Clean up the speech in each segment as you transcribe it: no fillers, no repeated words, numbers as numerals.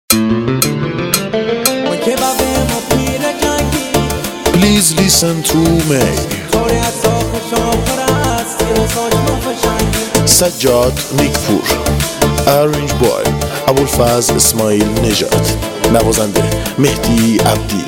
Please listen to me. سجاد نیکپور. Arrange by ابوالفضل اسماعیل نژاد. نوازنده مهدی عبدی.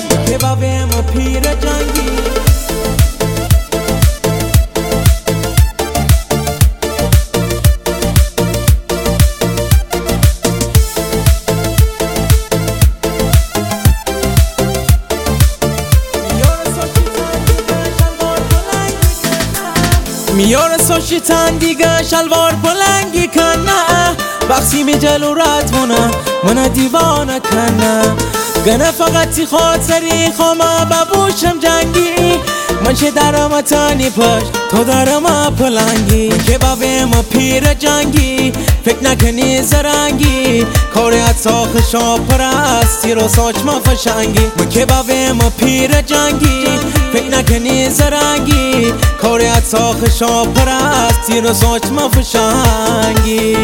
میاره سوشیتن دیگه شلوار بلنگی کنه بخشی می جلو رد منو دیوانه کنه گنه فقط خاطری خوامه ببوشم جنگی من چه درم تانی پشت تو درم پلنگی که بابیم پیر جنگی فکر نکنی زرنگی کاری اتاق شاپرستی رو ساچما فشنگی من که بابیم پیر جنگی فکر نکنی زرنگی کاری اتاق شاپرستی رو ساچما فشنگی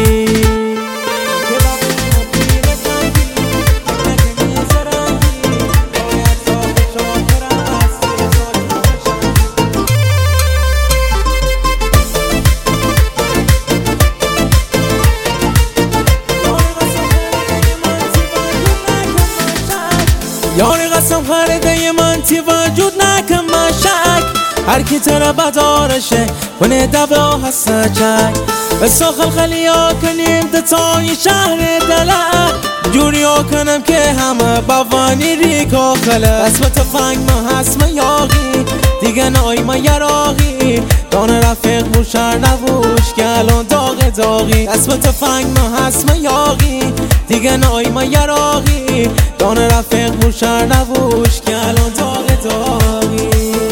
یاری قسم خریده من تی وجود نکن مشک هر کی تره بدارشه کنه دبه هسته چک بساخل خلیا کنیم دتای شهر دلک جوریا کنم که همه بوانی ریکا خله اسم تفنگ ما هسم یاغی دیگه نای ما یراغی دانه رفیق بوشر نبوش که الان داغی اسم تفنگ ما هسم یاغی دیگه نای ما یراغی دانه رفیق بوشر نبوش که الان داغی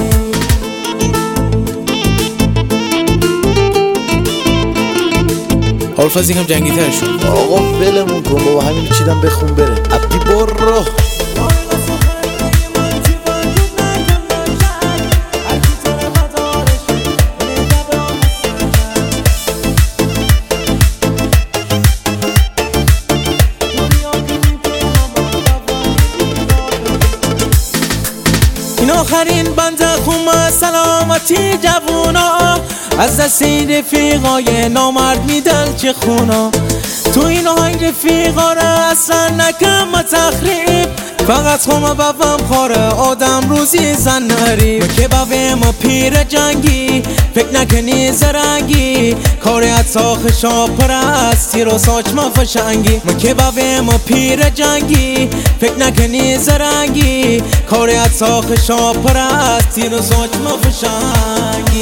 ابوالفضل یکم جنگی تر شد. آقا ولمون کن بابا، همین چیدم بخون بره. عبدی برو. این آخرین بنده خومه سلامتی جوونا از دست این رفیقای نامرد میدل چه خونا تو این آهنگ رفیقا را اصلا نکم تخریب فقط خومه بفم خاره آدم روزی زن نریب که بفم پیر جنگی فکر نکنی زرنگی کاری اتاق شاپرستی رو ساچما فشنگی من که بفم پیر جنگی فکر نکنی زرنگی کاری اتاق شاپرستی رو ساچما فشنگی